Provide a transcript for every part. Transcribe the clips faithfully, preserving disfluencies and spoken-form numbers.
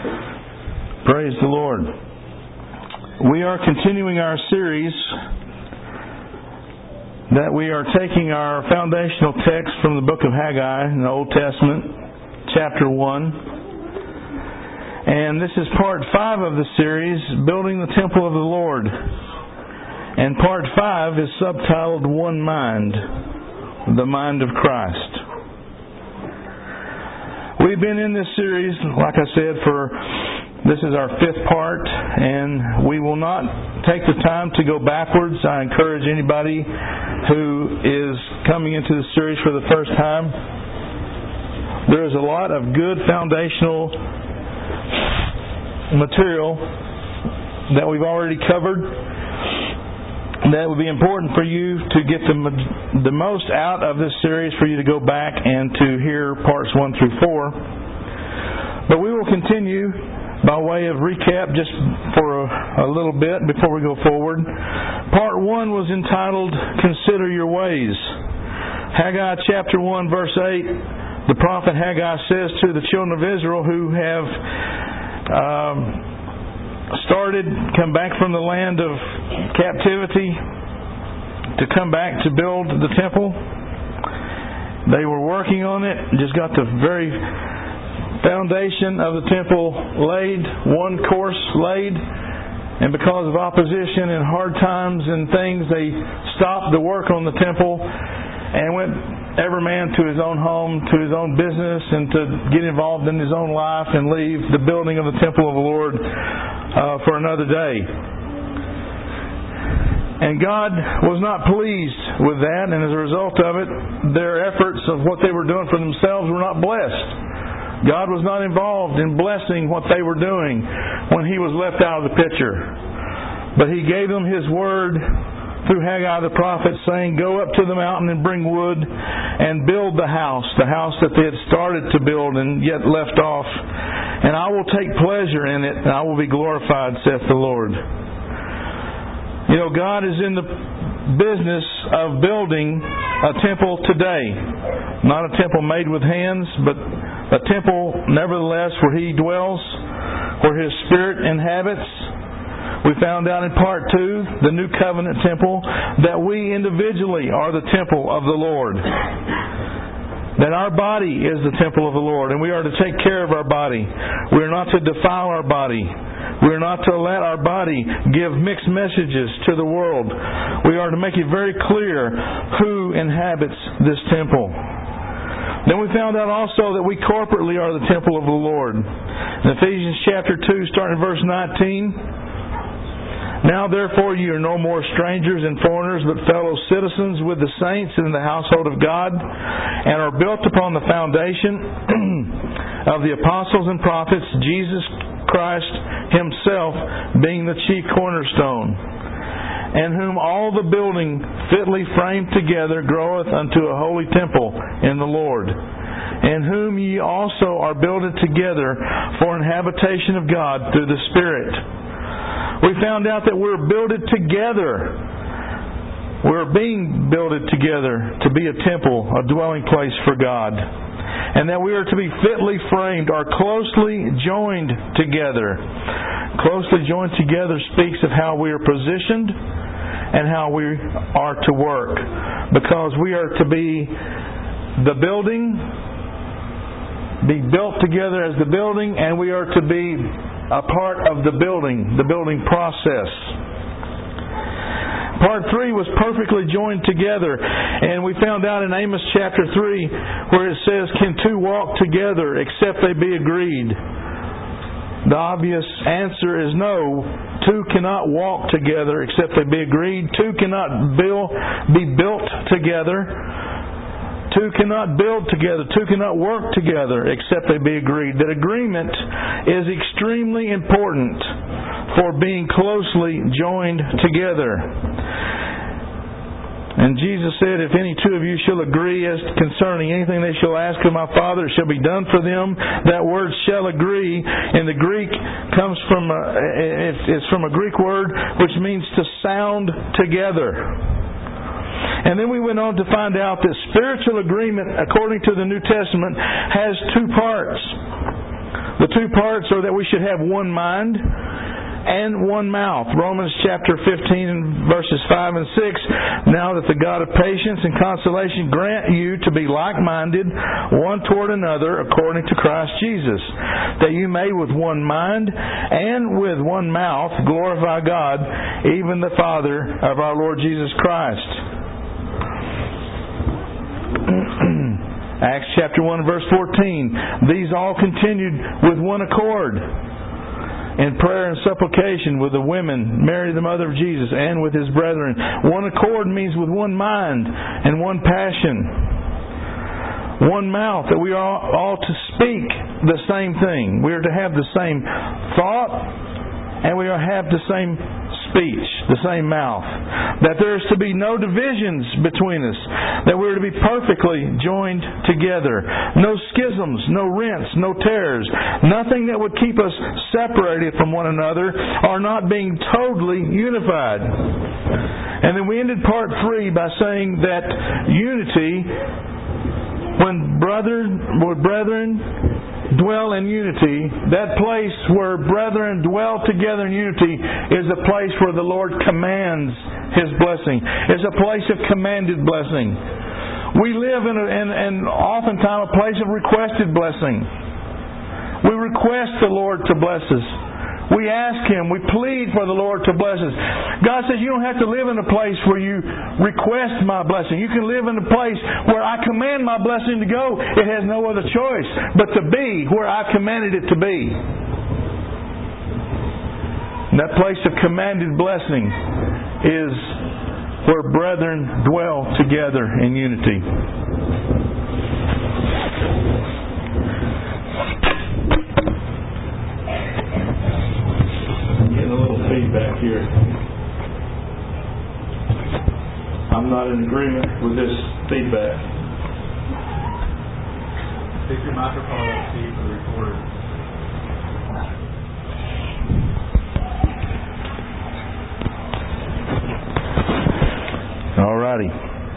Praise the Lord. We are continuing our series that we are taking our foundational text from the book of Haggai in the Old Testament, chapter one. And this is part five of the series, Building the Temple of the Lord. And part five is subtitled One Mind, the Mind of Christ. We've been in this series, like I said, for this is our fifth part, and we will not take the time to go backwards. I encourage anybody who is coming into the series for the first time. There is a lot of good foundational material that we've already covered that would be important for you to get the, the most out of this series, for you to go back and to hear parts one through four. But we will continue by way of recap just for a, a little bit before we go forward. Part one was entitled, Consider Your Ways. Haggai chapter one verse eight, the prophet Haggai says to the children of Israel who have um, started, come back from the land of captivity to come back to build the temple. They were working on it, just got the very foundation of the temple laid, one course laid, and because of opposition and hard times and things, they stopped the work on the temple and went every man to his own home, to his own business, and to get involved in his own life and leave the building of the temple of the Lord uh, for another day. And God was not pleased with that, and as a result of it, their efforts of what they were doing for themselves were not blessed. God was not involved in blessing what they were doing when He was left out of the picture. But He gave them His word through Haggai the prophet, saying, Go up to the mountain and bring wood and build the house, the house that they had started to build and yet left off. And I will take pleasure in it, and I will be glorified, saith the Lord. You know, God is in the business of building a temple today. Not a temple made with hands, but a temple, nevertheless, where He dwells, where His Spirit inhabits. We found out in part two, the New Covenant temple, that we individually are the temple of the Lord. That our body is the temple of the Lord, and we are to take care of our body. We are not to defile our body. We are not to let our body give mixed messages to the world. We are to make it very clear who inhabits this temple. Then we found out also that we corporately are the temple of the Lord. In Ephesians chapter two, starting in verse nineteen, Now therefore you are no more strangers and foreigners, but fellow citizens with the saints in the household of God, and are built upon the foundation of the apostles and prophets, Jesus Christ Himself being the chief cornerstone, and whom all the building fitly framed together groweth unto a holy temple in the Lord, in whom ye also are builded together for an habitation of God through the Spirit. We found out that we're builded together. We're being builded together to be a temple, a dwelling place for God. And that we are to be fitly framed, or closely joined together. Closely joined together speaks of how we are positioned and how we are to work. Because we are to be the building, be built together as the building, and we are to be a part of the building, the building process. Part three was perfectly joined together, and we found out in Amos chapter three where it says, Can two walk together except they be agreed? The obvious answer is no. Two cannot walk together except they be agreed. Two cannot build, be built together. Two cannot build together. Two cannot work together except they be agreed. That agreement is extremely important for being closely joined together. And Jesus said, If any two of you shall agree as concerning anything they shall ask of my Father, it shall be done for them. That word shall agree in the Greek comes from a, it's from a Greek word which means to sound together. And then we went on to find out that spiritual agreement, according to the New Testament, has two parts. The two parts are that we should have one mind and one mouth. Romans chapter fifteen and verses five and six. Now that the God of patience and consolation grant you to be like-minded one toward another according to Christ Jesus, that you may with one mind and with one mouth glorify God, even the Father of our Lord Jesus Christ. Acts chapter one verse fourteen. These all continued with one accord in prayer and supplication with the women, Mary the mother of Jesus, and with his brethren. One accord means with one mind and one passion. One mouth, that we are all to speak the same thing. We are to have the same thought, and we are to have the same speech, the same mouth. That there is to be no divisions between us. That we are to be perfectly joined together. No schisms, no rents, no tears. Nothing that would keep us separated from one another or not being totally unified. And then we ended part three by saying that unity, when brethren, when brethren dwell in unity, that place where brethren dwell together in unity is a place where the Lord commands His blessing. It's a place of commanded blessing. We live in, a, in, in oftentimes a place of requested blessing. We request the Lord to bless us. We ask Him, we plead for the Lord to bless us. God says you don't have to live in a place where you request my blessing. You can live in a place where I command my blessing to go. It has no other choice but to be where I commanded it to be. And that place of commanded blessing is where brethren dwell together in unity. Feedback here. I'm not in agreement with this feedback. Take your microphone off, Steve, for the recorder. Alrighty.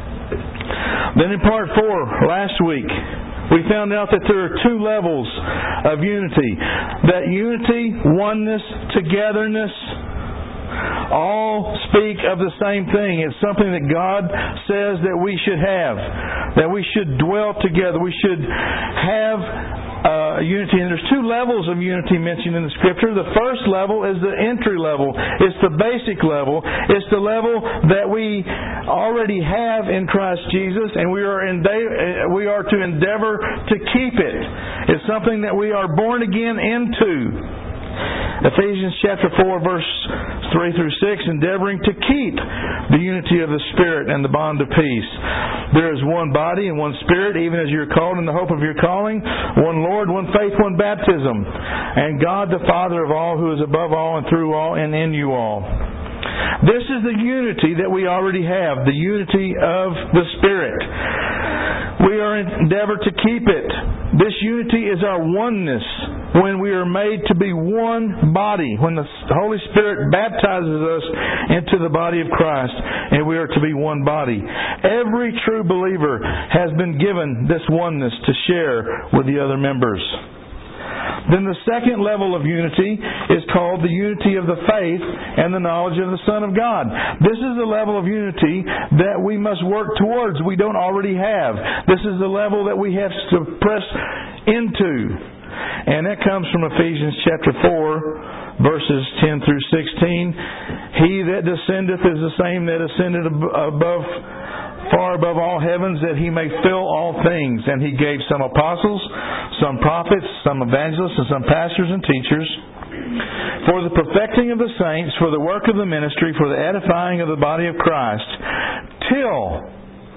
Then in part four, last week, we found out that there are two levels of unity. That unity, oneness, togetherness, all speak of the same thing. It's something that God says that we should have. That we should dwell together. We should have uh, unity. And there's two levels of unity mentioned in the Scripture. The first level is the entry level. It's the basic level. It's the level that we already have in Christ Jesus, and we are enda- we are to endeavor to keep it. It's something that we are born again into. Ephesians chapter four verse three through six, endeavoring to keep the unity of the Spirit and the bond of peace. There is one body and one Spirit, even as you are called in the hope of your calling, one Lord, one faith, one baptism, and God the Father of all, who is above all and through all and in you all. This is the unity that we already have, the unity of the Spirit. We are endeavor to keep it. This unity is our oneness when we are made to be one body, when the Holy Spirit baptizes us into the body of Christ, and we are to be one body. Every true believer has been given this oneness to share with the other members. Then the second level of unity is called the unity of the faith and the knowledge of the Son of God. This is the level of unity that we must work towards. We don't already have. This is the level that we have to press into. And that comes from Ephesians chapter four, verses ten through sixteen. He that descendeth is the same that ascended above, far above all heavens, that He may fill all things. And He gave some apostles, some prophets, some evangelists, and some pastors and teachers, for the perfecting of the saints, for the work of the ministry, for the edifying of the body of Christ, till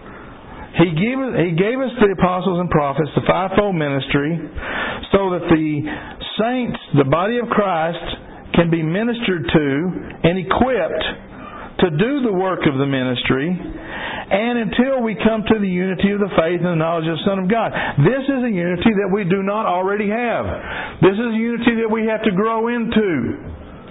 He gave, he gave us the apostles and prophets, the fivefold ministry, so that the saints, the body of Christ, can be ministered to and equipped to do the work of the ministry, and until we come to the unity of the faith and the knowledge of the Son of God. This is a unity that we do not already have. This is a unity that we have to grow into.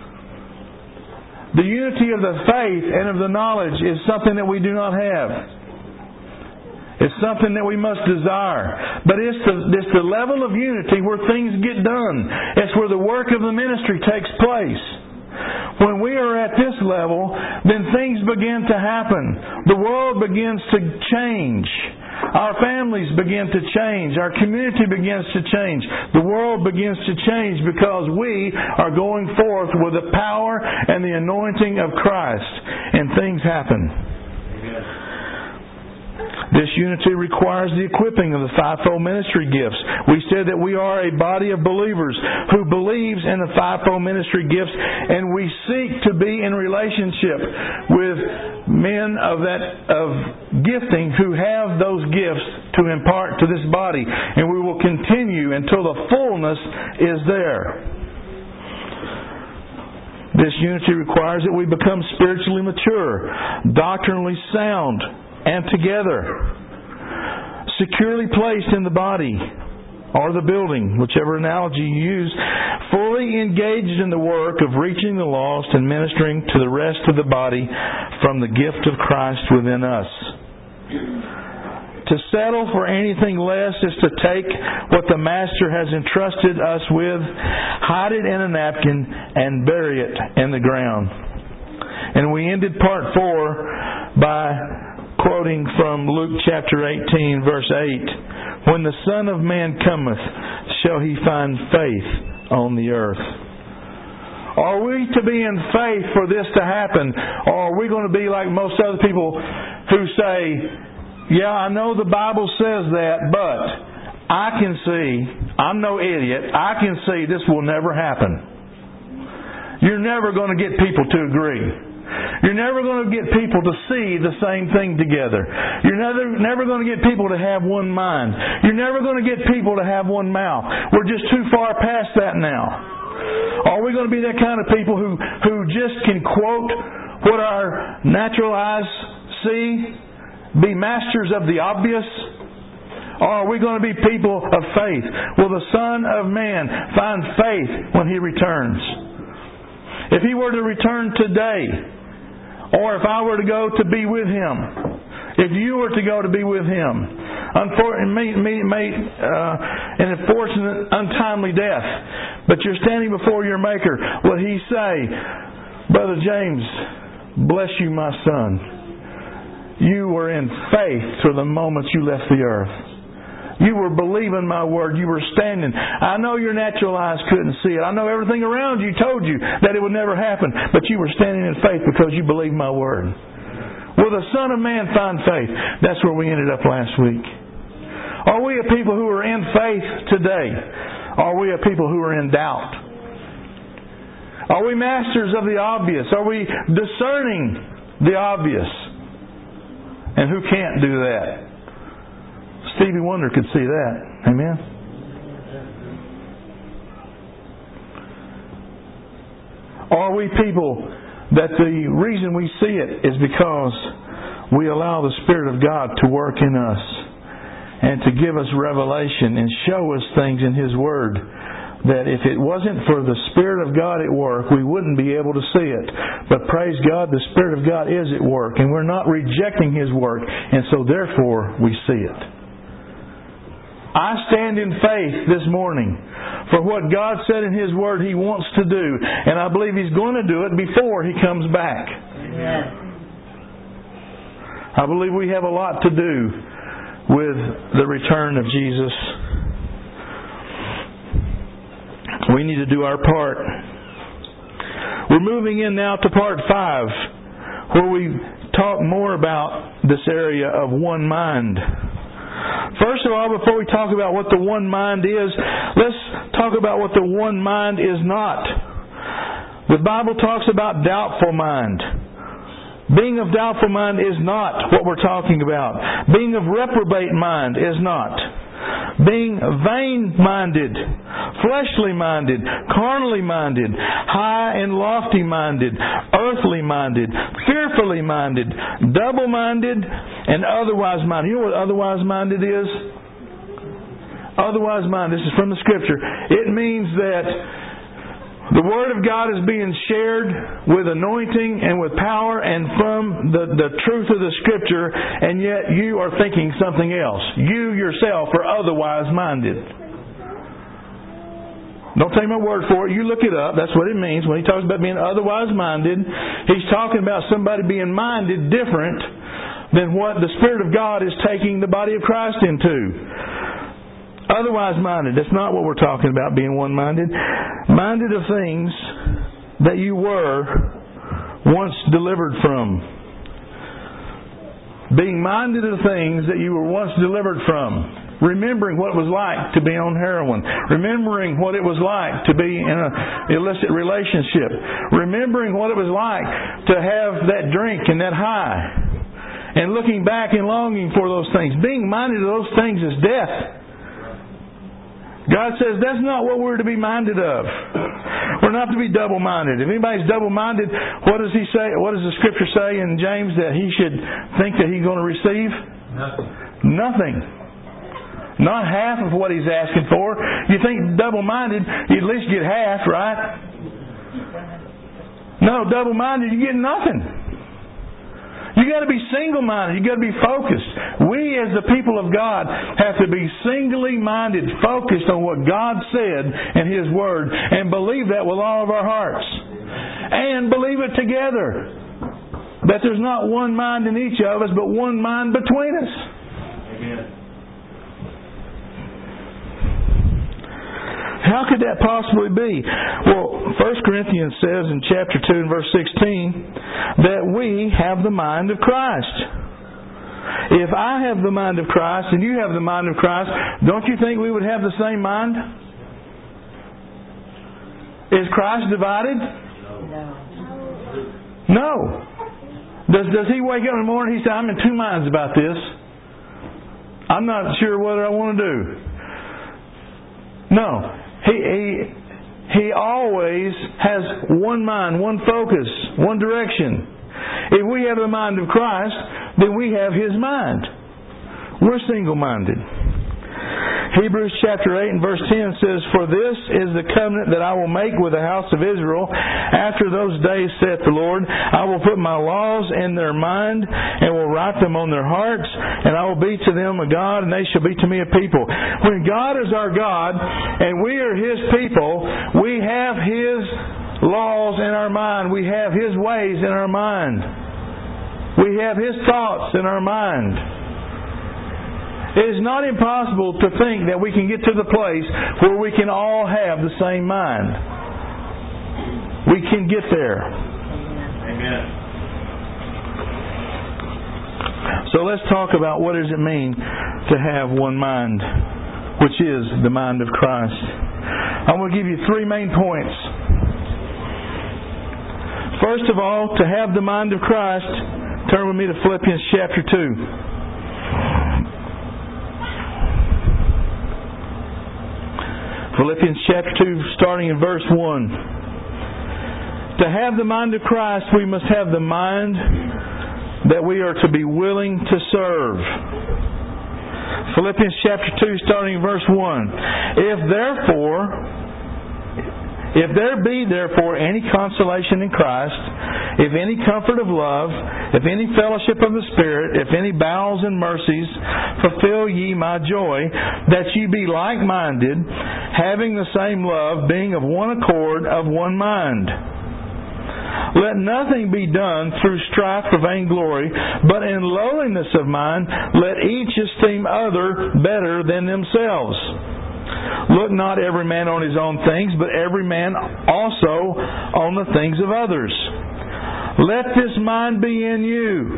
The unity of the faith and of the knowledge is something that we do not have. It's something that we must desire. But it's the, it's the level of unity where things get done. It's where the work of the ministry takes place. When we are at this level, then things begin to happen. The world begins to change. Our families begin to change. Our community begins to change. The world begins to change because we are going forth with the power and the anointing of Christ. And things happen. Amen. This unity requires the equipping of the fivefold ministry gifts. We said that we are a body of believers who believes in the fivefold ministry gifts, and we seek to be in relationship with men of that of gifting who have those gifts to impart to this body. And we will continue until the fullness is there. This unity requires that we become spiritually mature, doctrinally sound, and together, securely placed in the body or the building, whichever analogy you use, fully engaged in the work of reaching the lost and ministering to the rest of the body from the gift of Christ within us. To settle for anything less is to take what the Master has entrusted us with, hide it in a napkin, and bury it in the ground. And we ended part four by quoting from Luke chapter eighteen, verse eight. When the Son of Man cometh, shall He find faith on the earth? Are we to be in faith for this to happen? Or are we going to be like most other people who say, yeah, I know the Bible says that, but I can see, I'm no idiot, I can see this will never happen. You're never going to get people to agree. You're never going to get people to see the same thing together. You're never, never going to get people to have one mind. You're never going to get people to have one mouth. We're just too far past that now. Are we going to be that kind of people who, who just can quote what our natural eyes see, be masters of the obvious? Or are we going to be people of faith? Will the Son of Man find faith when He returns? If He were to return today, or if I were to go to be with Him, if you were to go to be with Him, unfortunately, may, may, uh, an unfortunate, untimely death, but you're standing before your Maker, will He say, Brother James, bless you, my son. You were in faith to the moment you left the earth. You were believing my word. You were standing. I know your natural eyes couldn't see it. I know everything around you told you that it would never happen. But you were standing in faith because you believed my word. Will the Son of Man find faith? That's where we ended up last week. Are we a people who are in faith today? Are we a people who are in doubt? Are we masters of the obvious? Are we discerning the obvious? And who can't do that? Stevie Wonder could see that. Amen? Are we people that the reason we see it is because we allow the Spirit of God to work in us and to give us revelation and show us things in His Word that if it wasn't for the Spirit of God at work, we wouldn't be able to see it. But praise God, the Spirit of God is at work, and we're not rejecting His work, and so therefore we see it. I stand in faith this morning for what God said in His Word He wants to do. And I believe He's going to do it before He comes back. Amen. I believe we have a lot to do with the return of Jesus. We need to do our part. We're moving in now to part five, where we talk more about this area of one mind. First of all, before we talk about what the one mind is, let's talk about what the one mind is not. The Bible talks about doubtful mind. Being of doubtful mind is not what we're talking about. Being of reprobate mind is not. Being vain-minded, fleshly-minded, carnally-minded, high and lofty-minded, earthly-minded, fearfully-minded, double-minded, and otherwise-minded. You know what otherwise-minded is? Otherwise-minded. This is from the Scripture. It means that The Word of God is being shared with anointing and with power and from the, the truth of the Scripture, and yet you are thinking something else. You yourself are otherwise minded. Don't take my word for it. You look it up. That's what it means. When he talks about being otherwise minded, he's talking about somebody being minded different than what the Spirit of God is taking the body of Christ into. Otherwise minded. That's not what we're talking about, being one-minded. Minded of things that you were once delivered from. Being minded of things that you were once delivered from. Remembering what it was like to be on heroin. Remembering what it was like to be in an illicit relationship. Remembering what it was like to have that drink and that high. And looking back and longing for those things. Being minded of those things is death. God says that's not what we're to be minded of. We're not to be double-minded. If anybody's double-minded, what does he say? What does the Scripture say in James that he should think that he's going to receive? Nothing. Nothing. Not half of what he's asking for. You think double-minded, you at least get half, right? No, double-minded, you get nothing. You got to be single-minded. You got to be focused. We, as the people of God, have to be singly minded, focused on what God said in His Word, and believe that with all of our hearts, and believe it together. That there's not one mind in each of us, but one mind between us. Amen. How could that possibly be? Well, First Corinthians says in chapter two and verse sixteen that we have the mind of Christ. If I have the mind of Christ and you have the mind of Christ, don't you think we would have the same mind? Is Christ divided? No. No. Does, does He wake up in the morning and He say, I'm in two minds about this. I'm not sure whether I want to do. No. He, he, he always has one mind, one focus, one direction. If we have the mind of Christ, then we have His mind. We're single-minded. Hebrews chapter eight and verse ten says, For this is the covenant that I will make with the house of Israel. After those days, saith the Lord, I will put my laws in their mind, and will write them on their hearts, and I will be to them a God, and they shall be to me a people. When God is our God, and we are His people, we have His laws in our mind. We have His ways in our mind. We have His thoughts in our mind. It is not impossible to think that we can get to the place where we can all have the same mind. We can get there. Amen. So let's talk about what does it mean to have one mind, which is the mind of Christ. I'm going to give you three main points. First of all, to have the mind of Christ, turn with me to Philippians chapter two. Philippians chapter two, starting in verse one. To have the mind of Christ, we must have the mind that we are to be willing to serve. Philippians chapter two, starting in verse one. If therefore, if there be therefore any consolation in Christ, if any comfort of love, if any fellowship of the Spirit, if any bowels and mercies, fulfill ye my joy, that ye be like-minded, having the same love, being of one accord, of one mind. Let nothing be done through strife or vainglory, but in lowliness of mind, let each esteem other better than themselves. Look not every man on his own things, but every man also on the things of others. Let this mind be in you.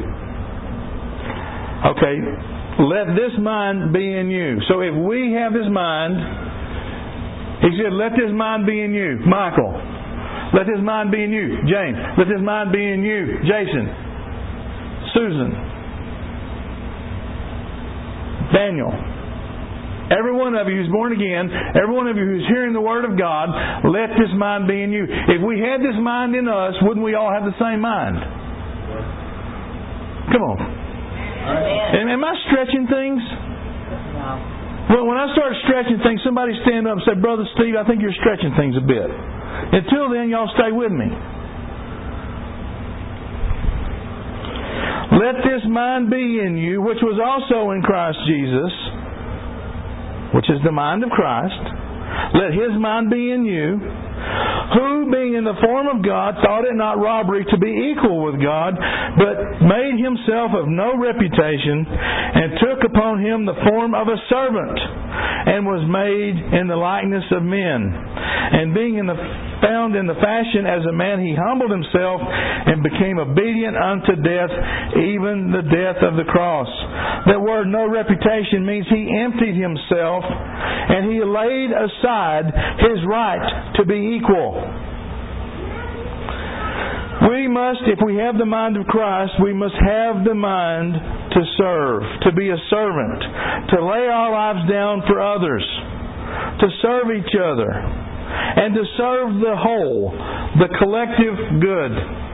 Okay, let this mind be in you. So if we have this mind, he said, let this mind be in you. Michael, let this mind be in you. James, let this mind be in you. Jason, Susan, Daniel. Every one of you who's born again, every one of you who's hearing the Word of God, let this mind be in you. If we had this mind in us, wouldn't we all have the same mind? Come on. Am, am I stretching things? Well, when I start stretching things, somebody stand up and say, Brother Steve, I think you're stretching things a bit. Until then, y'all stay with me. Let this mind be in you, which was also in Christ Jesus, which is the mind of Christ. Let His mind be in you, who, being in the form of God, thought it not robbery to be equal with God, but made Himself of no reputation, and took upon Him the form of a servant, and was made in the likeness of men. And being in the, found in the fashion as a man, He humbled Himself, and became obedient unto death, even the death of the cross. That word, no reputation, means He emptied Himself, and He laid aside His right to be equal. We must, if we have the mind of Christ, we must have the mind to serve, to be a servant, to lay our lives down for others, to serve each other, and to serve the whole, the collective good.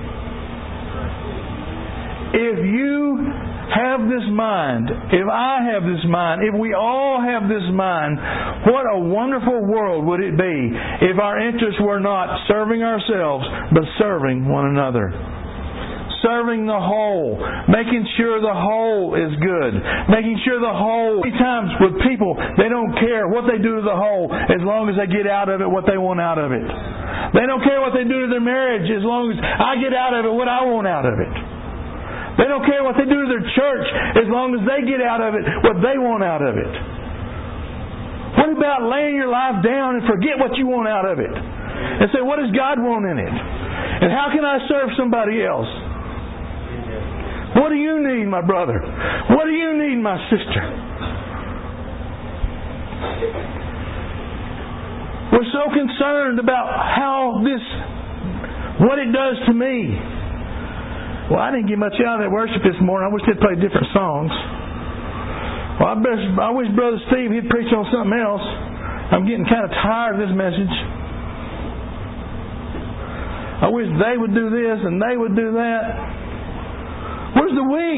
If you have this mind, if I have this mind, if we all have this mind, what a wonderful world would it be if our interests were not serving ourselves, but serving one another. Serving the whole, making sure the whole is good, making sure the whole. Many times with people, they don't care what they do to the whole as long as they get out of it what they want out of it. They don't care what they do to their marriage as long as I get out of it what I want out of it. They don't care what they do to their church as long as they get out of it what they want out of it. What about laying your life down and forget what you want out of it? And say, what does God want in it? And how can I serve somebody else? What do you need, my brother? What do you need, my sister? We're so concerned about how this, what it does to me. Well, I didn't get much out of that worship this morning. I wish they'd play different songs. Well, I, best, I wish Brother Steve, he'd preach on something else. I'm getting kind of tired of this message. I wish they would do this and they would do that. Where's the we?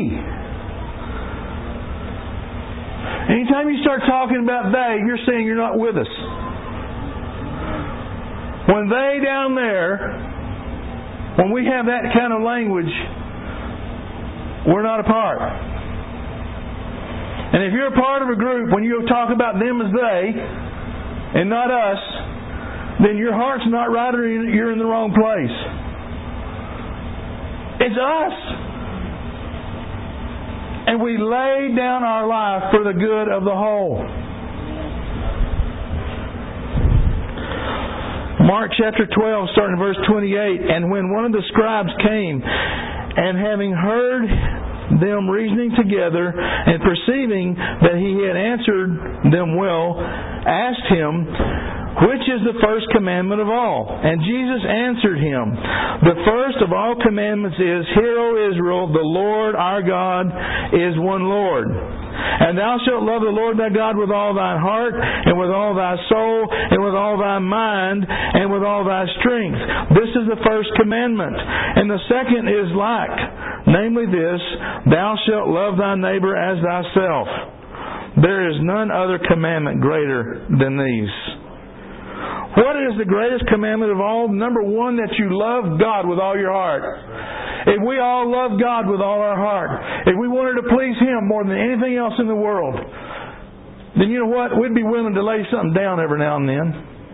Anytime you start talking about they, you're saying you're not with us. When they down there, when we have that kind of language, we're not a part. And if you're a part of a group, when you talk about them as they and not us, then your heart's not right or you're in the wrong place. It's us. And we lay down our life for the good of the whole. Mark chapter twelve, starting in verse twenty-eight. And when one of the scribes came, and having heard them reasoning together, and perceiving that he had answered them well, asked him, which is the first commandment of all? And Jesus answered him, the first of all commandments is, Hear, O Israel, the Lord our God is one Lord. And thou shalt love the Lord thy God with all thy heart, and with all thy soul, and with all thy mind, and with all thy strength. This is the first commandment. And the second is like, namely this, Thou shalt love thy neighbor as thyself. There is none other commandment greater than these. What is the greatest commandment of all? Number one, that you love God with all your heart. If we all love God with all our heart, if we wanted to please Him more than anything else in the world, then you know what? We'd be willing to lay something down every now and then.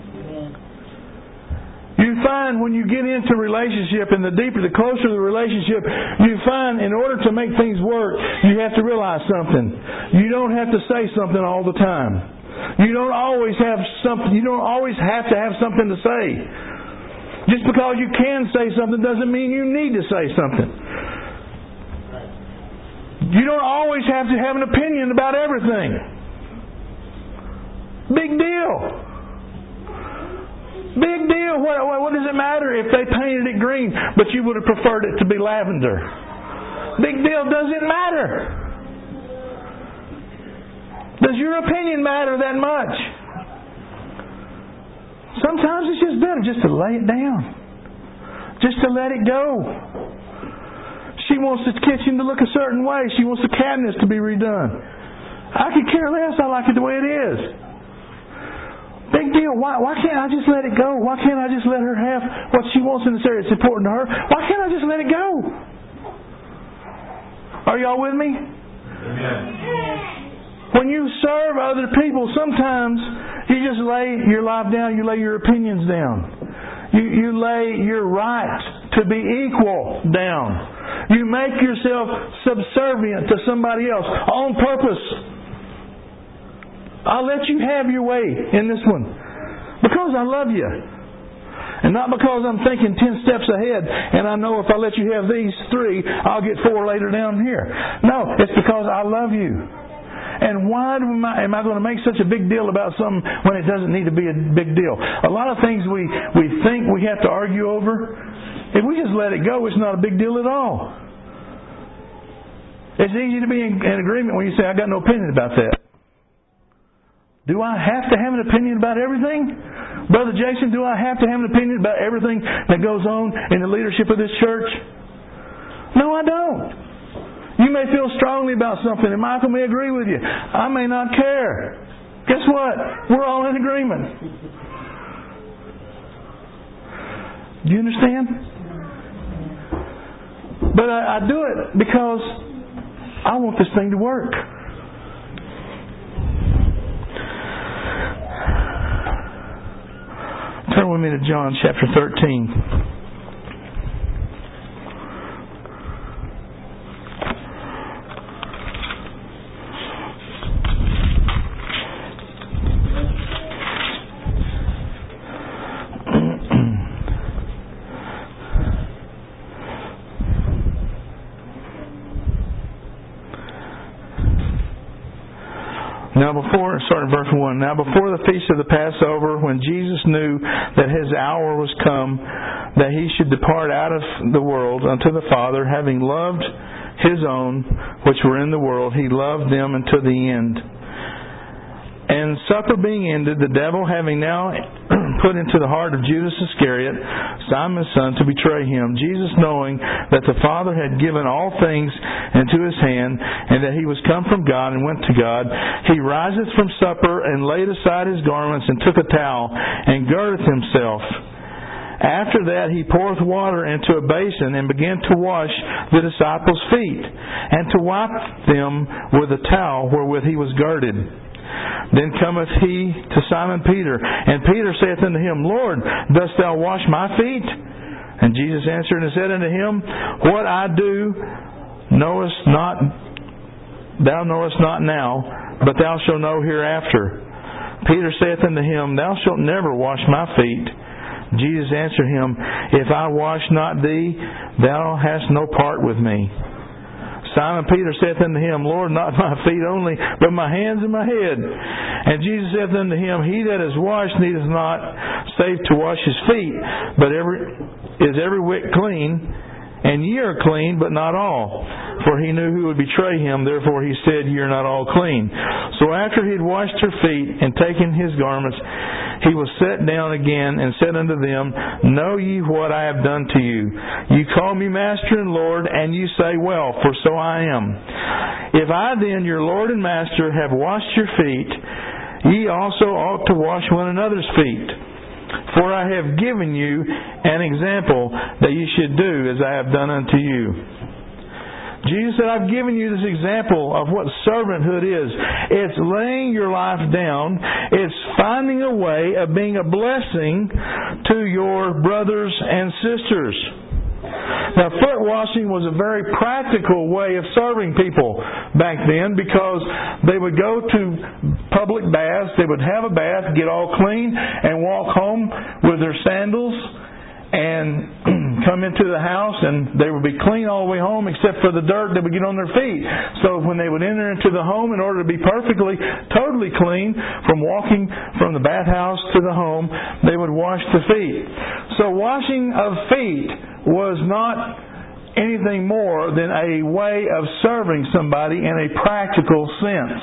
You find when you get into relationship, and the deeper, the closer the relationship, you find in order to make things work, you have to realize something. You don't have to say something all the time. You don't always have something. You don't always have to have something to say. Just because you can say something doesn't mean you need to say something. You don't always have to have an opinion about everything. Big deal. Big deal. What, what, what does it matter if they painted it green, but you would have preferred it to be lavender? Big deal. Does it matter? Does your opinion matter that much? Sometimes it's just better just to lay it down. Just to let it go. She wants the kitchen to look a certain way. She wants the cabinets to be redone. I could care less. I like it the way it is. Big deal. Why, why can't I just let it go? Why can't I just let her have what she wants in this area? It's important to her. Why can't I just let it go? Are y'all with me? Amen. When you serve other people, sometimes you just lay your life down, you lay your opinions down. You, you lay your right to be equal down. You make yourself subservient to somebody else on purpose. I'll let you have your way in this one because I love you. And not because I'm thinking ten steps ahead and I know if I let you have these three, I'll get four later down here. No, it's because I love you. And why am I, am I going to make such a big deal about something when it doesn't need to be a big deal? A lot of things we, we think we have to argue over, if we just let it go, it's not a big deal at all. It's easy to be in, in agreement when you say, I got no opinion about that. Do I have to have an opinion about everything? Brother Jason, do I have to have an opinion about everything that goes on in the leadership of this church? No, I don't. You may feel strongly about something, and Michael may agree with you. I may not care. Guess what? We're all in agreement. Do you understand? But I, I do it because I want this thing to work. Turn with me to John chapter thirteen. Now before, starting verse one, now before the feast of the Passover, when Jesus knew that His hour was come, that He should depart out of the world unto the Father, having loved His own which were in the world, He loved them unto the end. And supper being ended, the devil having now put into the heart of Judas Iscariot, Simon's son, to betray Him, Jesus knowing that the Father had given all things into His hand, and that He was come from God and went to God, He riseth from supper, and laid aside His garments, and took a towel, and girdeth Himself. After that He poureth water into a basin, and began to wash the disciples' feet, and to wipe them with a towel wherewith He was girded. Then cometh He to Simon Peter, and Peter saith unto Him, Lord, dost Thou wash my feet? And Jesus answered and said unto him, What I do knowest not, thou knowest not now, but thou shalt know hereafter. Peter saith unto Him, Thou shalt never wash my feet. Jesus answered him, If I wash not thee, thou hast no part with me. Simon Peter saith unto Him, Lord, not my feet only, but my hands and my head. And Jesus saith unto him, He that is washed needeth not save to wash his feet, but every is every whit clean. And ye are clean, but not all. For He knew who would betray Him, therefore He said, Ye are not all clean. So after He had washed her feet, and taken His garments, He was set down again, and said unto them, Know ye what I have done to you? You call me Master and Lord, and you say, Well, for so I am. If I then, your Lord and Master, have washed your feet, ye also ought to wash one another's feet. For I have given you an example that you should do as I have done unto you. Jesus said, I've given you this example of what servanthood is. It's laying your life down. It's finding a way of being a blessing to your brothers and sisters. Now, foot washing was a very practical way of serving people back then, because they would go to public baths, they would have a bath, get all clean, and walk home with their sandals and come into the house, and they would be clean all the way home except for the dirt that would get on their feet. So when they would enter into the home, in order to be perfectly, totally clean from walking from the bathhouse to the home, they would wash the feet. So washing of feet was not anything more than a way of serving somebody in a practical sense.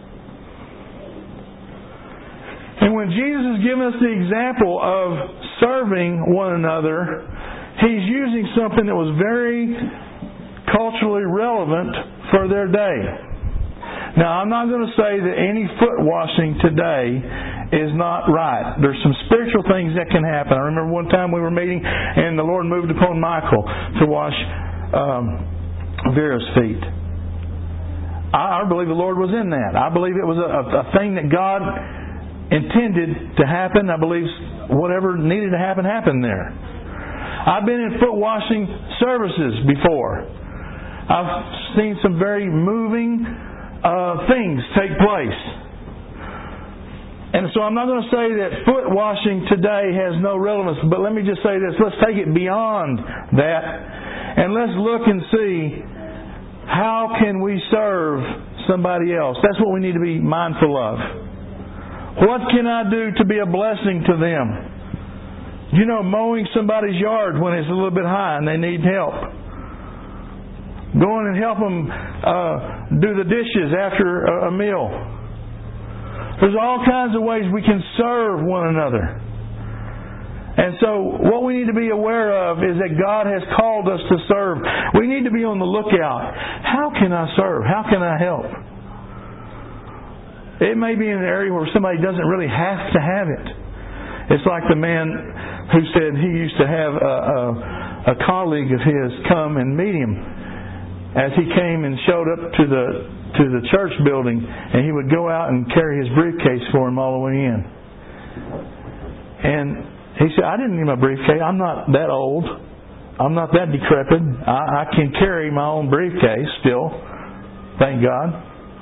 And when Jesus is giving us the example of serving one another, He's using something that was very culturally relevant for their day. Now, I'm not going to say that any foot washing today is not right. There's some spiritual things that can happen. I remember one time we were meeting and the Lord moved upon Michael to wash um, Vera's feet. I, I believe the Lord was in that. I believe it was a, a, a thing that God intended to happen. I believe whatever needed to happen happened there. I've been in foot washing services before. I've seen some very moving uh, things take place. And so I'm not going to say that foot washing today has no relevance, but let me just say this. Let's take it beyond that and let's look and see how can we serve somebody else. That's what we need to be mindful of. What can I do to be a blessing to them? You know, mowing somebody's yard when it's a little bit high and they need help. Going and help them uh, do the dishes after a, a meal. There's all kinds of ways we can serve one another. And so what we need to be aware of is that God has called us to serve. We need to be on the lookout. How can I serve? How can I help? It may be in an area where somebody doesn't really have to have it. It's like the man who said he used to have a, a, a colleague of his come and meet him as he came and showed up to the to the church building, and he would go out and carry his briefcase for him all the way in. And he said, I didn't need my briefcase. I'm not that old. I'm not that decrepit. I, I can carry my own briefcase still. Thank God.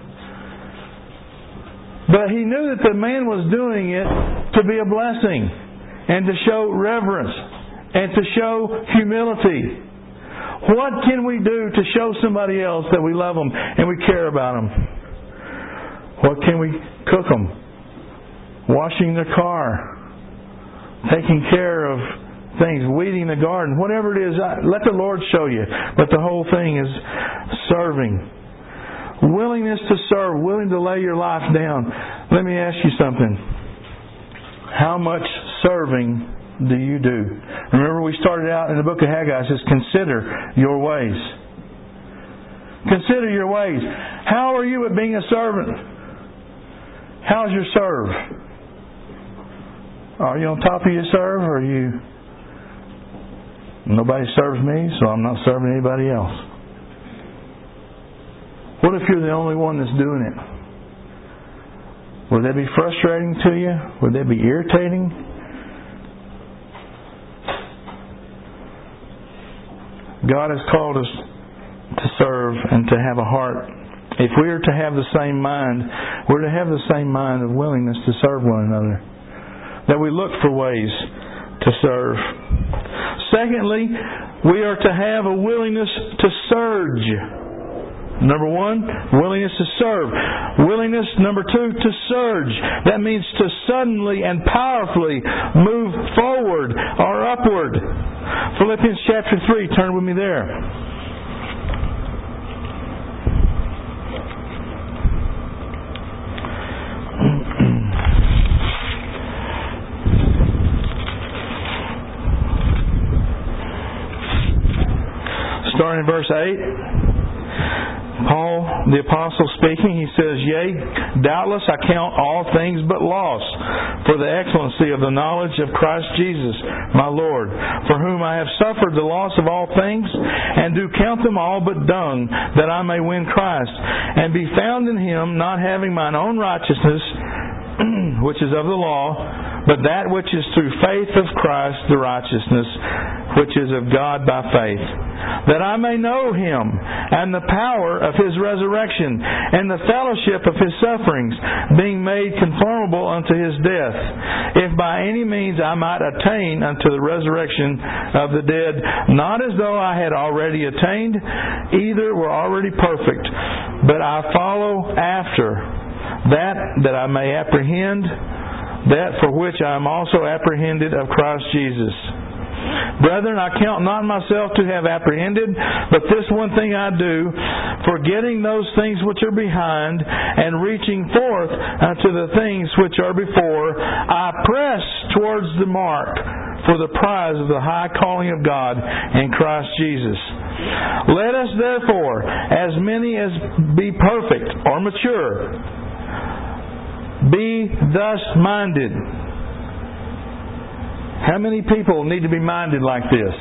But he knew that the man was doing it to be a blessing and to show reverence and to show humility. What can we do to show somebody else that we love them and we care about them? What can we cook them? Washing their car. Taking care of things. Weeding the garden. Whatever it is, let the Lord show you. But the whole thing is serving. Willingness to serve. Willing to lay your life down. Let me ask you something. How much serving do you do? Remember, we started out in the book of Haggai. It says, consider your ways. Consider your ways. How are you at being a servant? How's your serve? Are you on top of your serve, or are you... Nobody serves me, so I'm not serving anybody else? What if you're the only one that's doing it? Would that be frustrating to you? Would that be irritating? God has called us to serve and to have a heart. If we are to have the same mind, we're to have the same mind of willingness to serve one another. That we look for ways to serve. Secondly, we are to have a willingness to surge. Number one, willingness to serve. Willingness, number two, to surge. That means to suddenly and powerfully move forward or upward. Philippians chapter three, turn with me there. Starting in verse eight. Paul, the apostle speaking, he says, Yea, doubtless I count all things but loss for the excellency of the knowledge of Christ Jesus, my Lord, for whom I have suffered the loss of all things, and do count them all but dung, that I may win Christ, and be found in Him, not having mine own righteousness, which is of the law, but that which is through faith of Christ, the righteousness which is of God by faith, that I may know Him, and the power of His resurrection, and the fellowship of His sufferings, being made conformable unto His death, if by any means I might attain unto the resurrection of the dead, not as though I had already attained, either were already perfect, but I follow after that, that I may apprehend that for which I am also apprehended of Christ Jesus. Brethren, I count not myself to have apprehended, but this one thing I do, forgetting those things which are behind, and reaching forth unto the things which are before, I press towards the mark for the prize of the high calling of God in Christ Jesus. Let us therefore, as many as be perfect or mature, Be thus minded. How many people need to be minded like this?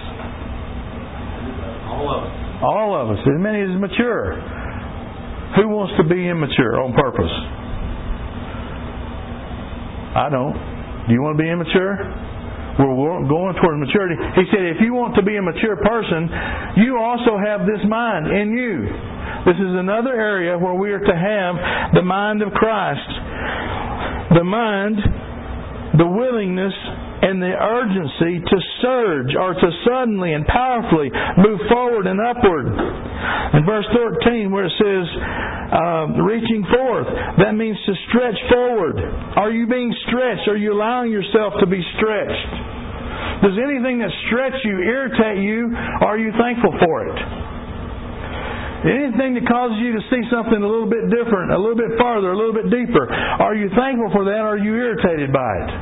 All of us. All of us. As many as mature. Who wants to be immature on purpose? I don't. Do you want to be immature? We're going towards maturity. He said, if you want to be a mature person, you also have this mind in you. This is another area where we are to have the mind of Christ. The mind, the willingness, and the urgency to surge or to suddenly and powerfully move forward and upward. In verse thirteen, where it says, uh, reaching forth, that means to stretch forward. Are you being stretched? Are you allowing yourself to be stretched? Does anything that stretches you irritate you? Or are you thankful for it? Anything that causes you to see something a little bit different, a little bit farther, a little bit deeper, are you thankful for that or are you irritated by it?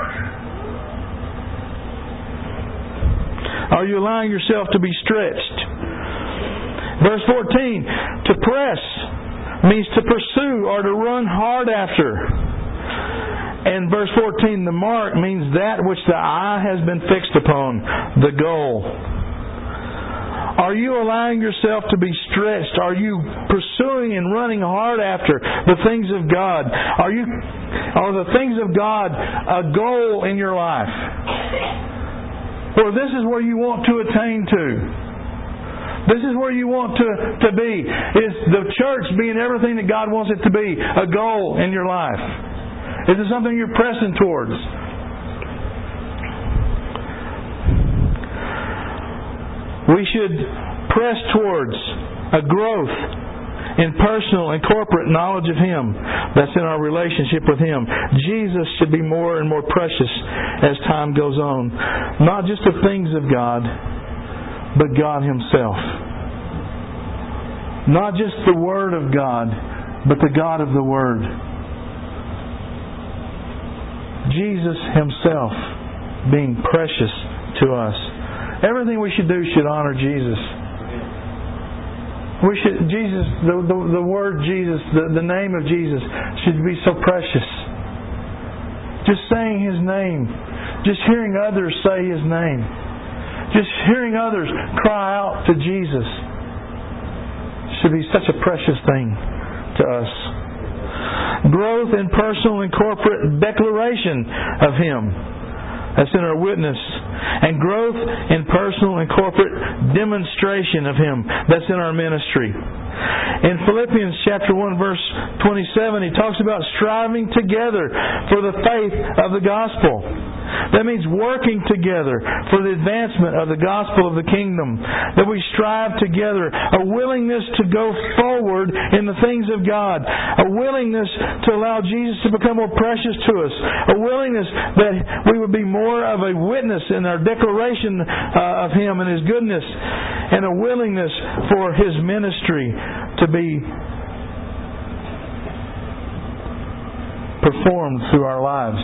Are you allowing yourself to be stretched? Verse fourteen, to press means to pursue or to run hard after. And verse fourteen, the mark means that which the eye has been fixed upon, the goal. Are you allowing yourself to be stretched? Are you pursuing and running hard after the things of God? Are you, are the things of God a goal in your life? Or this is where you want to attain to? This is where you want to, to be. Is the church being everything that God wants it to be a goal in your life? Is it something you're pressing towards? We should press towards a growth in personal and corporate knowledge of Him. That's in our relationship with Him. Jesus should be more and more precious as time goes on. Not just the things of God, but God Himself. Not just the Word of God, but the God of the Word. Jesus Himself being precious to us. Everything we should do should honor Jesus. We should, Jesus, the, the, the word Jesus, the, the name of Jesus should be so precious. Just saying His name, just hearing others say His name, just hearing others cry out to Jesus should be such a precious thing to us. Growth in personal and corporate declaration of Him. That's in our witness. And growth in personal and corporate demonstration of Him. That's in our ministry. In Philippians chapter one verse twenty-seven, he talks about striving together for the faith of the gospel. That means working together for the advancement of the gospel of the kingdom. That we strive together. A willingness to go forward in the things of God. A willingness to allow Jesus to become more precious to us. A willingness that we would be more of a witness in our declaration uh, of Him and His goodness. And a willingness for His ministry to be performed through our lives.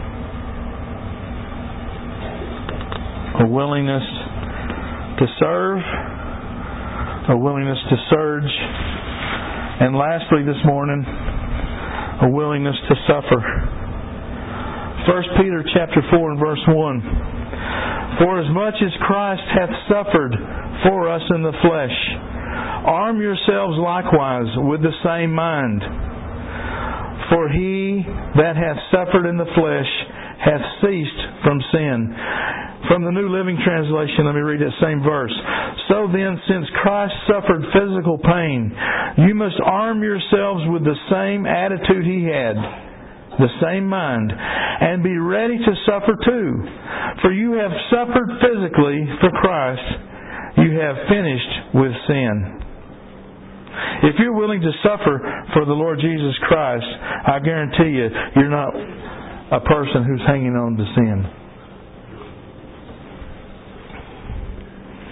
A willingness to serve, a willingness to surge, and lastly this morning, a willingness to suffer. First Peter chapter four and verse one. For as much as Christ hath suffered for us in the flesh, arm yourselves likewise with the same mind. For he that hath suffered in the flesh hath ceased from sin. From the New Living Translation, let me read that same verse. So then, since Christ suffered physical pain, you must arm yourselves with the same attitude He had, the same mind, and be ready to suffer too. For you have suffered physically for Christ, you have finished with sin. If you're willing to suffer for the Lord Jesus Christ, I guarantee you, you're not a person who's hanging on to sin.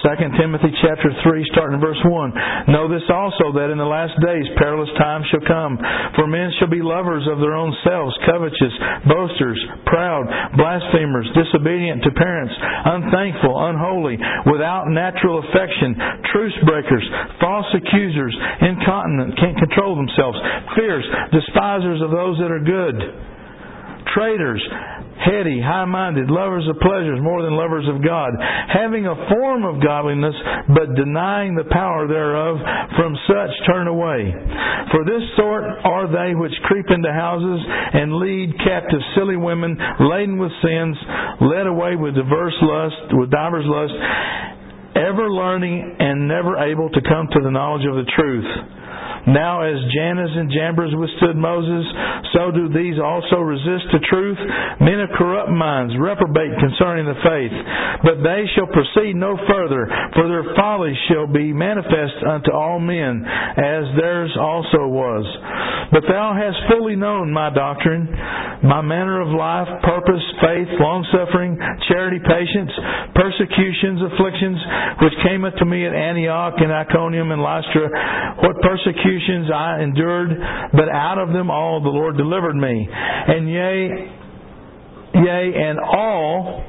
Second Timothy chapter three, starting in verse one. Know this also, that in the last days perilous times shall come. For men shall be lovers of their own selves, covetous, boasters, proud, blasphemers, disobedient to parents, unthankful, unholy, without natural affection, truce breakers, false accusers, incontinent, can't control themselves, fierce, despisers of those that are good, traitors, heady, high-minded, lovers of pleasures more than lovers of God, having a form of godliness, but denying the power thereof, from such turn away. For this sort are they which creep into houses and lead captive silly women, laden with sins, led away with diverse lust, with divers lusts, ever learning and never able to come to the knowledge of the truth. Now as Jannes and Jambres withstood Moses, so do these also resist the truth. Men of corrupt minds reprobate concerning the faith. But they shall proceed no further, for their folly shall be manifest unto all men, as theirs also was. But thou hast fully known my doctrine, my manner of life, purpose, faith, longsuffering, charity, patience, persecutions, afflictions, which came unto me at Antioch and Iconium and Lystra, what persecutions I endured, but out of them all the Lord delivered me. And yea, yea, and all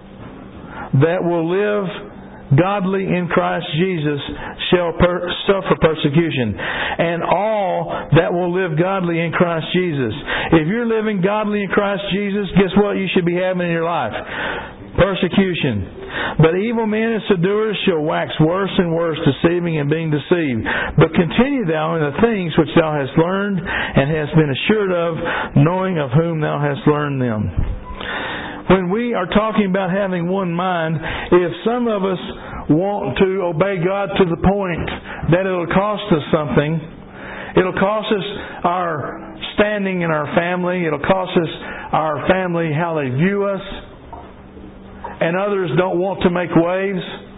that will live godly in Christ Jesus shall per- suffer persecution. And all that will live godly in Christ Jesus. If you're living godly in Christ Jesus, guess what you should be having in your life? Persecution. But evil men and seducers shall wax worse and worse, deceiving and being deceived. But continue thou in the things which thou hast learned and hast been assured of, knowing of whom thou hast learned them. When we are talking about having one mind, if some of us want to obey God to the point that it'll cost us something, it'll cost us our standing in our family, it'll cost us our family, how they view us, and others don't want to make waves,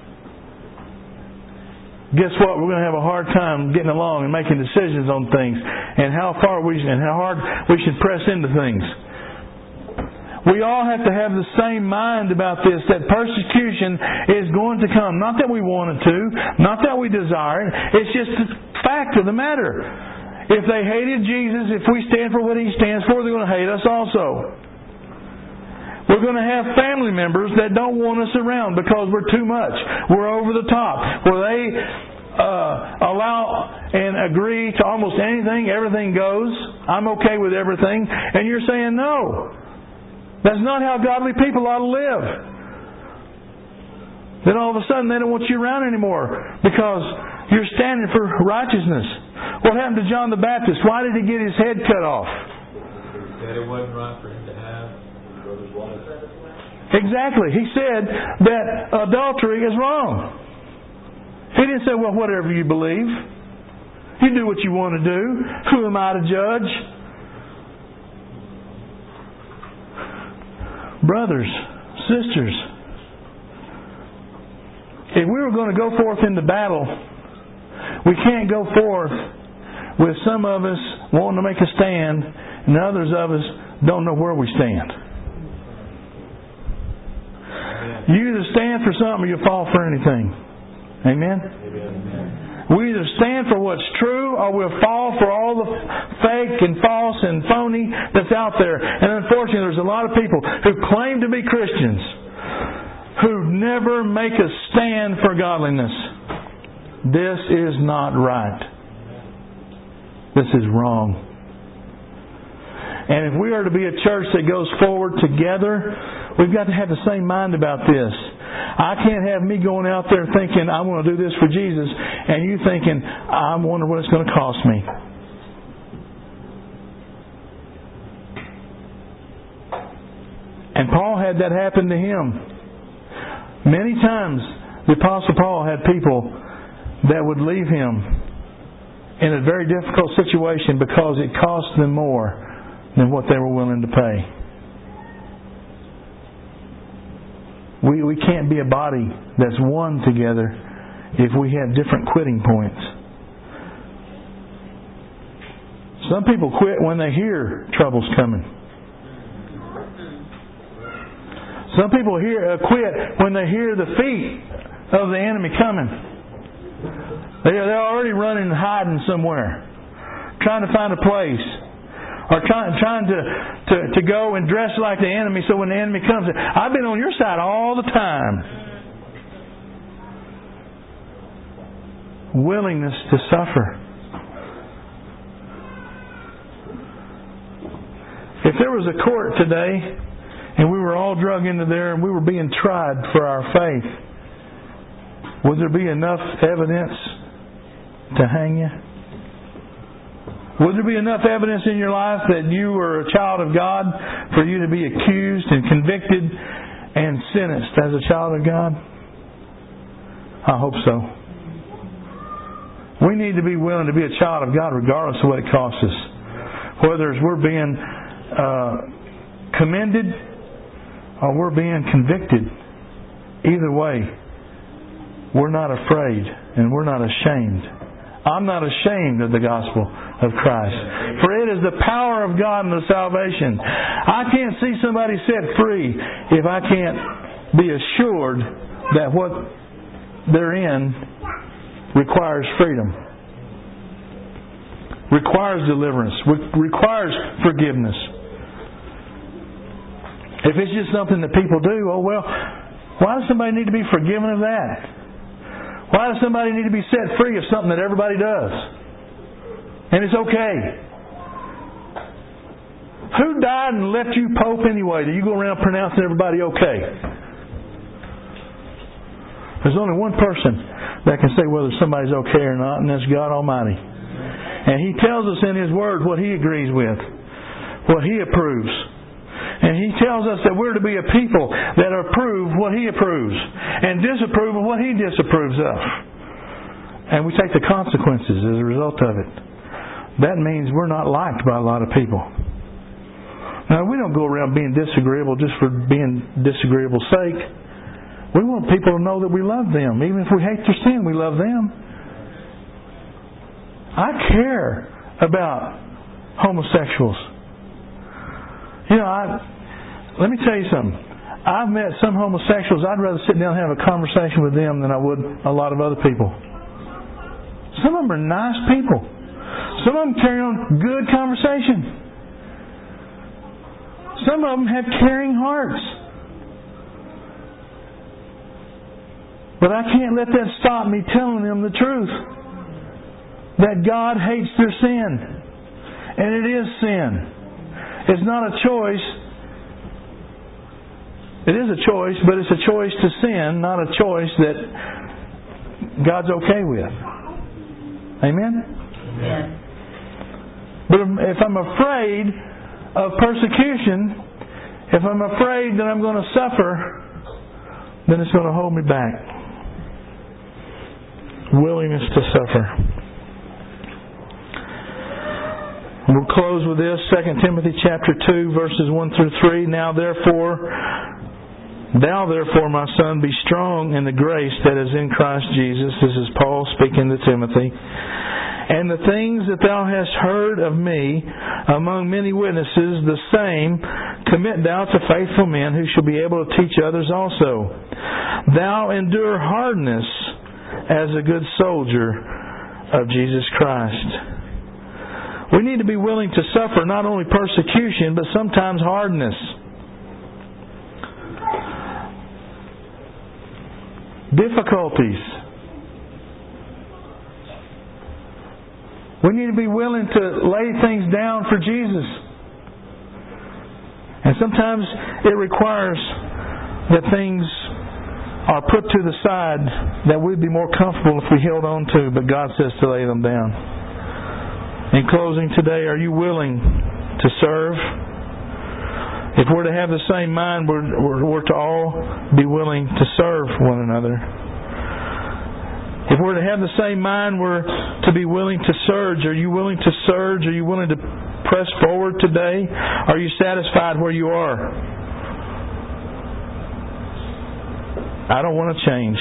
guess what? We're going to have a hard time getting along and making decisions on things, and how far we and how hard we should press into things. We all have to have the same mind about this, that persecution is going to come. Not that we want it to, not that we desire it. It's just the fact of the matter. If they hated Jesus, if we stand for what He stands for, they're going to hate us also. We're going to have family members that don't want us around because we're too much. We're over the top. Where they uh, allow and agree to almost anything, everything goes. I'm okay with everything. And you're saying, no. That's not how godly people ought to live. Then all of a sudden they don't want you around anymore because you're standing for righteousness. What happened to John the Baptist? Why did he get his head cut off? He said it wasn't right for him to have. Exactly. He said that adultery is wrong. He didn't say, well, whatever you believe. You do what you want to do. Who am I to judge? Brothers, sisters, if we were going to go forth into battle, we can't go forth with some of us wanting to make a stand and others of us don't know where we stand. You either stand for something or you fall for anything. Amen? Amen. We either stand for what's true or we'll fall for all the fake and false and phony that's out there. And unfortunately, there's a lot of people who claim to be Christians who never make a stand for godliness. This is not right. This is wrong. And if we are to be a church that goes forward together, we've got to have the same mind about this. I can't have me going out there thinking, I want to do this for Jesus, and you thinking, I wonder what it's going to cost me. And Paul had that happen to him. Many times, the Apostle Paul had people that would leave him in a very difficult situation because it cost them more than what they were willing to pay. We we can't be a body that's one together if we have different quitting points. Some people quit when they hear trouble's coming. Some people hear uh, quit when they hear the feet of the enemy coming. They're already running and hiding somewhere, trying to find a place, or trying trying to, to, to go and dress like the enemy so when the enemy comes, I've been on your side all the time. Willingness to suffer. If there was a court today and we were all drug into there and we were being tried for our faith, would there be enough evidence to hang you? Would there be enough evidence in your life that you were a child of God for you to be accused and convicted and sentenced as a child of God? I hope so. We need to be willing to be a child of God regardless of what it costs us. Whether it's we're being uh, commended or we're being convicted. Either way, we're not afraid and we're not ashamed. I'm not ashamed of the gospel of Christ. For it is the power of God unto salvation. I can't see somebody set free if I can't be assured that what they're in requires freedom, requires deliverance, requires forgiveness. If it's just something that people do, oh well, why does somebody need to be forgiven of that? Why does somebody need to be set free of something that everybody does? And it's okay. Who died and left you Pope anyway? Do you go around pronouncing everybody okay? There's only one person that can say whether somebody's okay or not, and that's God Almighty. And He tells us in His Word what He agrees with, what He approves. And He tells us that we're to be a people that approve what He approves and disapprove of what He disapproves of. And we take the consequences as a result of it. That means we're not liked by a lot of people. Now, we don't go around being disagreeable just for being disagreeable's sake. We want people to know that we love them. Even if we hate their sin, we love them. I care about homosexuals. You know, I, let me tell you something. I've met some homosexuals. I'd rather sit down and have a conversation with them than I would a lot of other people. Some of them are nice people. Some of them carry on good conversation. Some of them have caring hearts. But I can't let that stop me telling them the truth. That God hates their sin. And it is sin. It's not a choice. It is a choice, but it's a choice to sin, not a choice that God's okay with. Amen? Amen. But if I'm afraid of persecution, if I'm afraid that I'm going to suffer, then it's going to hold me back. Willingness to suffer. We'll close with this, Second Timothy chapter two, verses one through three. Now therefore, thou therefore, my son, be strong in the grace that is in Christ Jesus. This is Paul speaking to Timothy. And the things that thou hast heard of me among many witnesses, the same commit thou to faithful men who shall be able to teach others also. Thou endure hardness as a good soldier of Jesus Christ. We need to be willing to suffer not only persecution, but sometimes hardness. Difficulties. We need to be willing to lay things down for Jesus. And sometimes it requires that things are put to the side that we'd be more comfortable if we held on to, but God says to lay them down. In closing today, are you willing to serve? If we're to have the same mind, we're, we're, we're to all be willing to serve one another. If we're to have the same mind, we're to be willing to surge. Are you willing to surge? Are you willing to press forward today? Are you satisfied where you are? I don't want to change.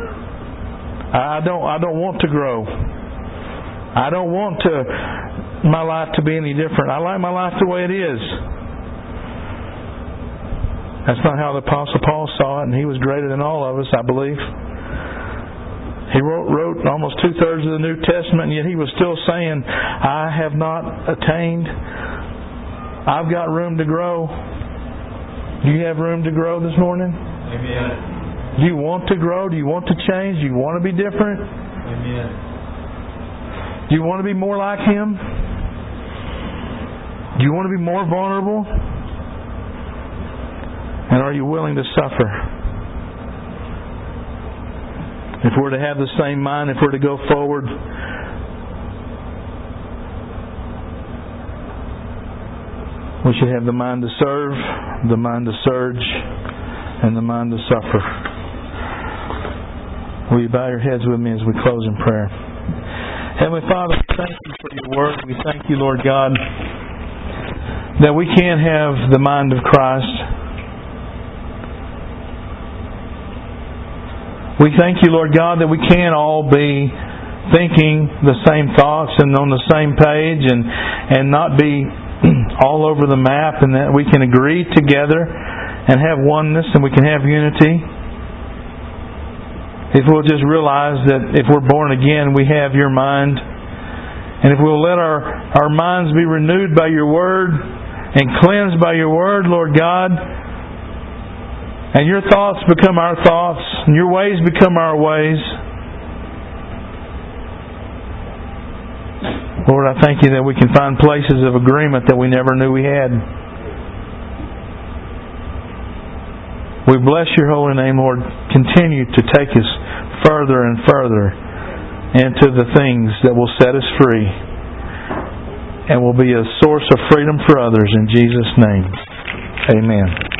I don't. I don't want to grow. I don't want to my life to be any different. I like my life the way it is. That's not how the Apostle Paul saw it, and he was greater than all of us, I believe. He wrote, wrote almost two-thirds of the New Testament, and yet he was still saying, I have not attained. I've got room to grow. Do you have room to grow this morning? Amen. Do you want to grow? Do you want to change? Do you want to be different? Amen. Do you want to be more like Him? Do you want to be more vulnerable? And are you willing to suffer? If we're to have the same mind, if we're to go forward, we should have the mind to serve, the mind to surge, and the mind to suffer. Will you bow your heads with me as we close in prayer? Heavenly Father, we thank you for your word. We thank you, Lord God, that we can have the mind of Christ. We thank you, Lord God, that we can all be thinking the same thoughts and on the same page and, and not be all over the map, and that we can agree together and have oneness and we can have unity. If we'll just realize that if we're born again, we have your mind. And if we'll let our, our minds be renewed by your word and cleansed by your word, Lord God, and your thoughts become our thoughts, and your ways become our ways. Lord, I thank you that we can find places of agreement that we never knew we had. We bless your holy name, Lord. Continue to take us further and further into the things that will set us free and will be a source of freedom for others. In Jesus' name, amen.